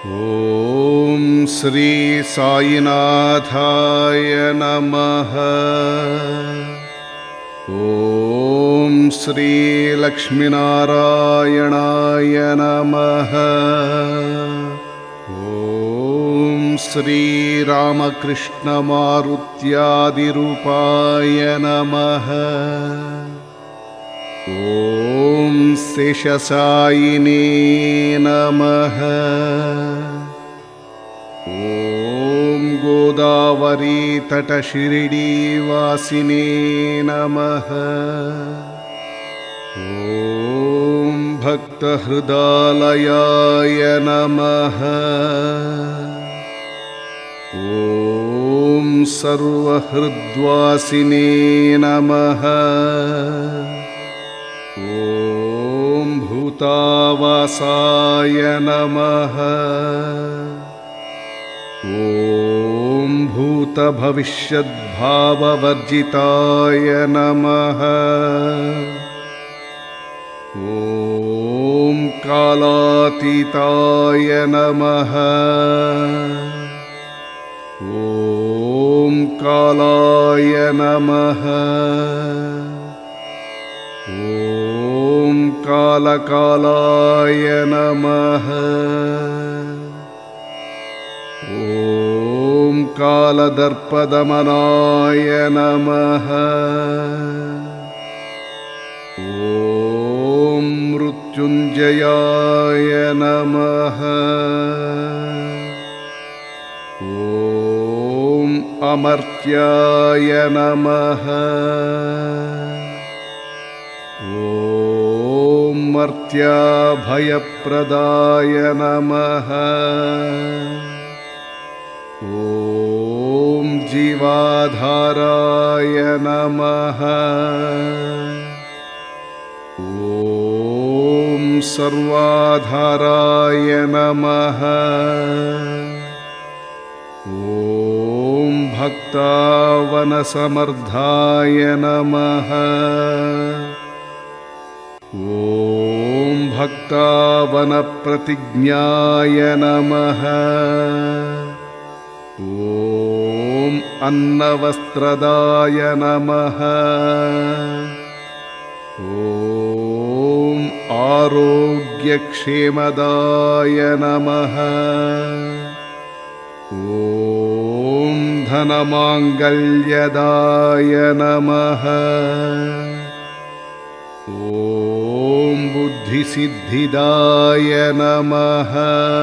ॐ श्री साईनाथाय नमः। ॐ श्री लक्ष्मीनारायणाय नमः। ॐ श्री रामकृष्णमारुत्यादिरूपाय नमः। ॐ शेषशायिने नमः। ॐ गोदावरीतटशिरडीवासिने नमः। ॐ भक्तहृदालयाय नमः। ॐ सर्वहृद्वासिने नमः। ॐ भूतावासाय नमः। ॐ भूतभविष्यद्भाववर्जिताय नमः। ॐ कालातीताय नमः। ॐ कालाय नमः। ॐ कालकालाय नमः। ॐ कालदर्पदमनाय नमः। ॐ मृत्युञ्जयाय नमः। ॐ अमर्त्याय नमः। ॐ मर्त्याभयप्रदाय नमः। ॐ जीवाधाराय नमः। ॐ सर्वाधाराय नमः। ॐ भक्तावनसमर्धाय नमः। ॐ भक्तावनप्रतिज्ञाय नमः। ॐ अन्नवस्त्रदाय नमः। ॐ आरोग्यक्षेमदाय नमः। ॐ धनमाङ्गल्यदाय नमः। ॐ बुद्धिसिद्धिदाय नमः।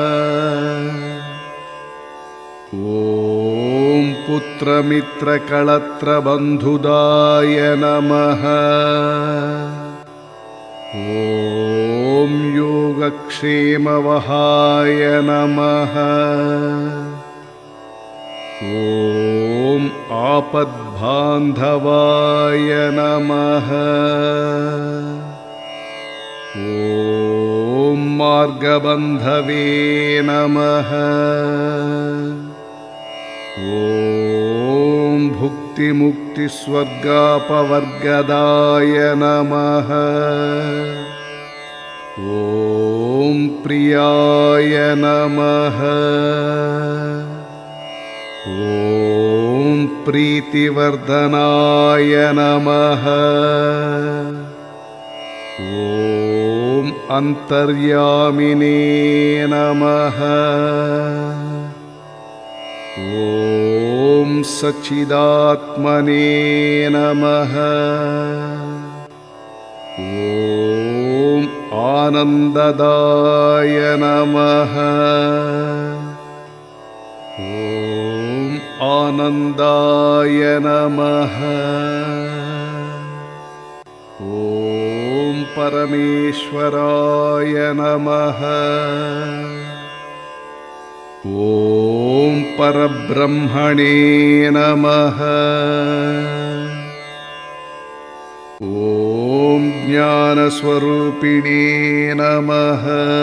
ॐ पुत्रमित्रकळत्रबन्धुदाय नमः। ॐ योगक्षेमवहाय नमः। ॐ आपद्बान्धवाय नमः। ॐ मार्गबन्धवे नमः। ॐ भुक्तिमुक्तिस्वर्गापवर्गदाय नमः। ॐ प्रियाय नमः। ॐ प्रीतिवर्धनाय नमः। ॐ अन्तर्यामिने नमः। ॐ सच्चिदात्मने नमः। ॐ आनन्ददाय नमः। ॐ आनन्दाय नमः। ॐ परमेश्वराय नमः। ॐ परब्रह्मणे नमः। ॐ ज्ञानस्वरूपिणे नमः।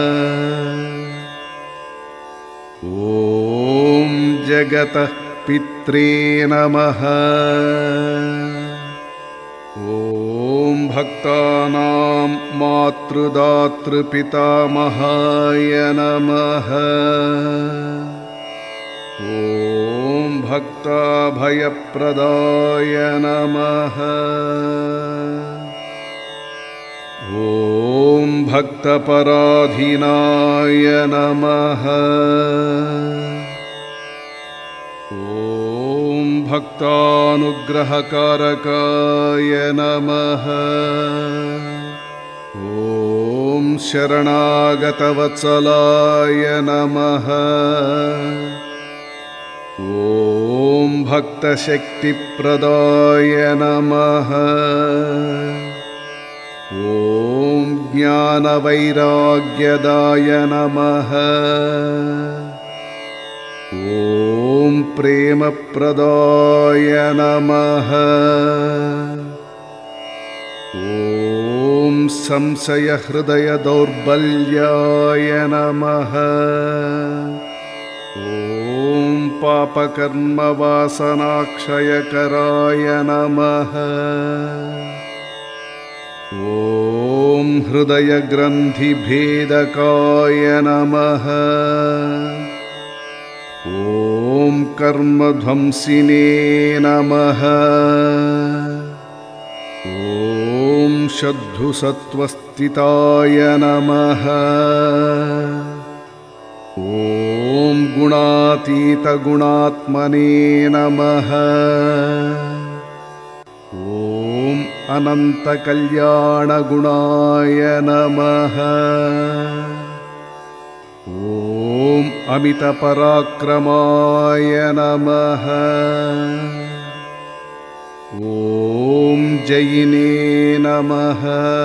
ॐ जगतः पित्रे नमः। ॐ भक्तानां मातृदातृपितामहाय नमः। ॐ भक्ताभयप्रदाय नमः। ॐ भक्तपराधीनाय नमः। ॐ भक्तानुग्रहकारकाय नमः। ॐ शरणागतवत्सलाय नमः। ॐ भक्तशक्तिप्रदाय नमः। ॐ ज्ञानवैराग्यदाय नमः। ॐ प्रेमप्रदाय नमः। ॐ संशयहृदयदौर्बल्याय नमः। ॐ पापकर्मवासनाक्षयकराय नमः। ॐ हृदयग्रन्थिभेदकाय नमः। ॐ कर्मध्वंसिने नमः। ॐ शद्धुसत्त्वस्थिताय नमः। ॐ गुणातीतगुणात्मने नमः। ॐ अनन्तकल्याणगुणाय नमः। ॐ अमितपराक्रमाय नमः। ॐ जयिने नमः।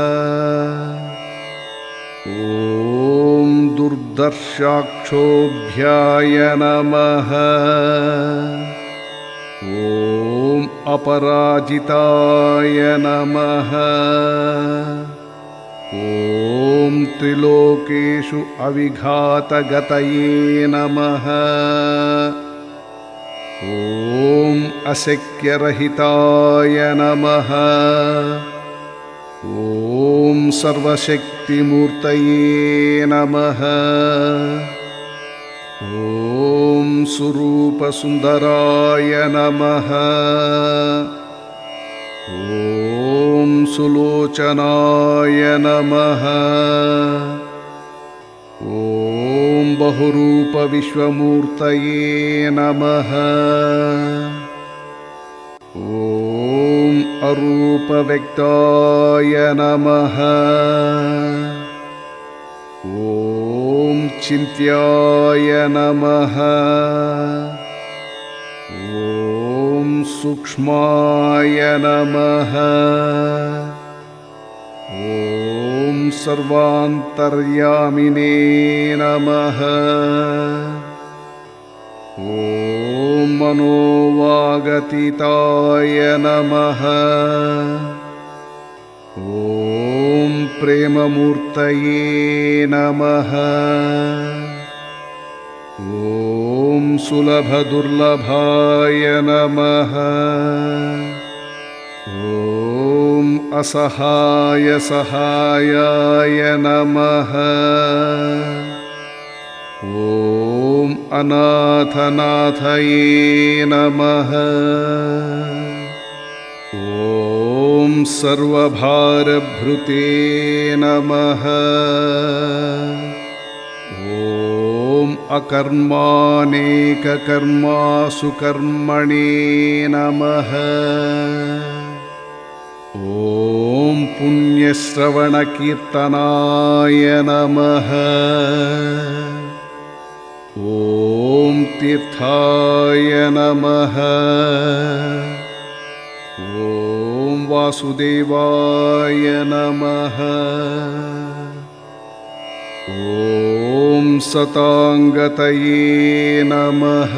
ॐ दुर्दर्शाक्षोभ्याय नमः। ॐ अपराजिताय नमः। ॐ त्रिलोकेषु अविघातगतये नमः। ॐ अशक्यरहिताय नमः। ॐ सर्वशक्तिमूर्तये नमः। ॐ सुरूपसुन्दराय नमः। ॐ सुलोचनाय नमः। ॐ बहुरूपविश्वमूर्तये नमः। ॐ अरूपव्यक्ताय नमः। ॐ चिन्त्याय नमः। ॐ सूक्ष्माय नमः। ॐ सर्वान्तर्यामिने नमः। ॐ मनोवागतीताय नमः। ॐ प्रेममूर्तये नमः। ॐ सुलभदुर्लभाय नमः। ॐ असहायसहायाय नमः। ॐ अनाथनाथये नमः। ॐ सर्वभारभृते नमः। ॐ अकर्मानेककर्मासु कर्मणे नमः। ॐ पुण्यश्रवणकीर्तनाय नमः। ॐ तीर्थाय नमः। ॐ वासुदेवाय नमः। ॐ सताङ्गतये नमः।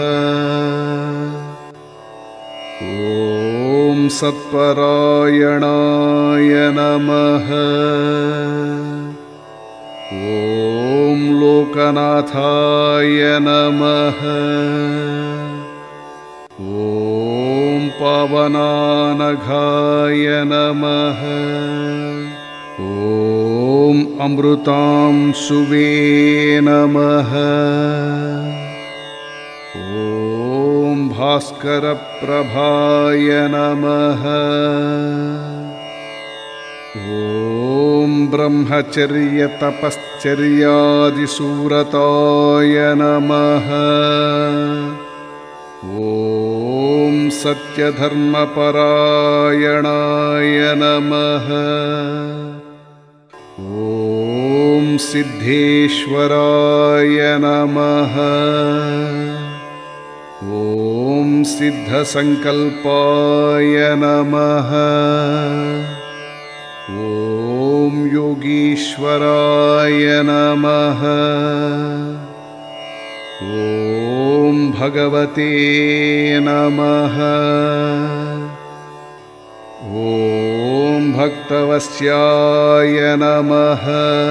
ॐ सत्परायणाय नमः। ॐ लोकनाथाय नमः। ॐ पावनाय अमृतानघाय नमः। ॐ अमृतांशुवे नमः। ॐ भास्करप्रभाय नमः। ॐ ब्रह्मचर्यतपश्चर्यादिसूरताय नमः। ॐ सत्यधर्मपरायणाय नमः। ॐ सिद्धेश्वराय नमः। ॐ सिद्धसङ्कल्पाय नमः। ॐ योगीश्वराय नमः। ॐ भगवते नमः। ॐ भक्तवत्स्याय नमः।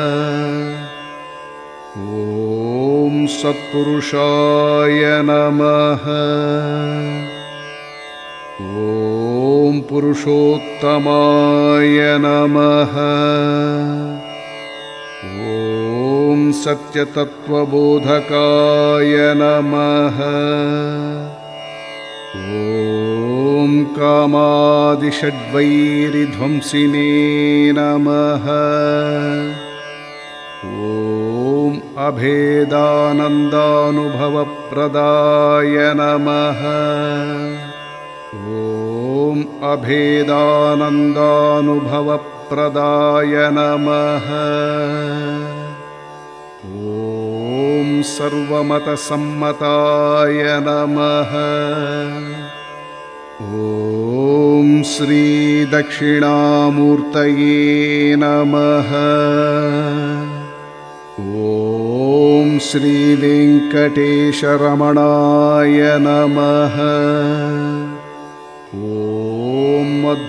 ॐ सत्पुरुषाय नमः। ॐ पुरुषोत्तमाय नमः। ॐ सत्यतत्त्वबोधकाय नमः। ॐ कामादिषड्वैरिध्वंसिने नमः। ॐ अभेदानन्दानुभवप्रदाय नमः। ॐ अभेदानन्दानुभवप्रदाय नमः। ॐ सर्वमतसम्मताय नमः। ॐ श्रीदक्षिणामूर्तये नमः। ॐ श्रीवेङ्कटेशरमणाय नमः। ॐ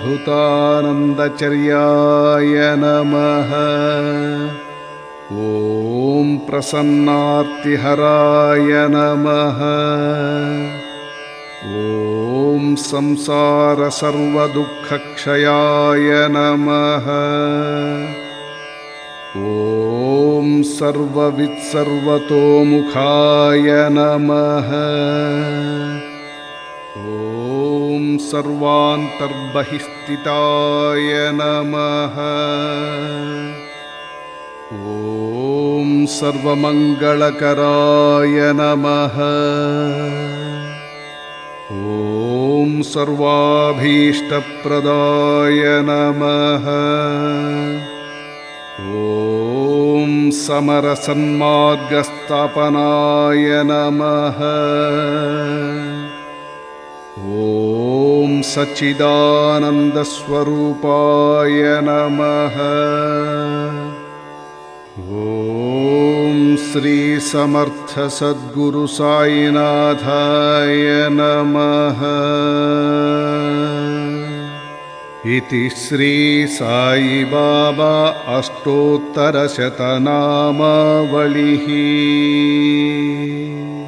अद्भुतानन्दचर्याय नमः। ॐ प्रसन्नार्तिहराय नमः। ॐ संसारसर्वदुःखक्षयाय नमः। ॐ सर्ववित्सर्वतोमुखाय नमः। ॐ सर्वान्तर्बहिस्थिताय नमः। ॐ सर्वमङ्गलकराय नमः। ॐ सर्वाभीष्टप्रदाय नमः। ॐ समरसन्मार्गस्थापनाय नमः। ॐ सच्चिदानन्दस्वरूपाय नमः। ॐ श्रीसमर्थसद्गुरुसाईनाथाय नमः। इति श्री साईबाबा अष्टोत्तरशतनामावलिः।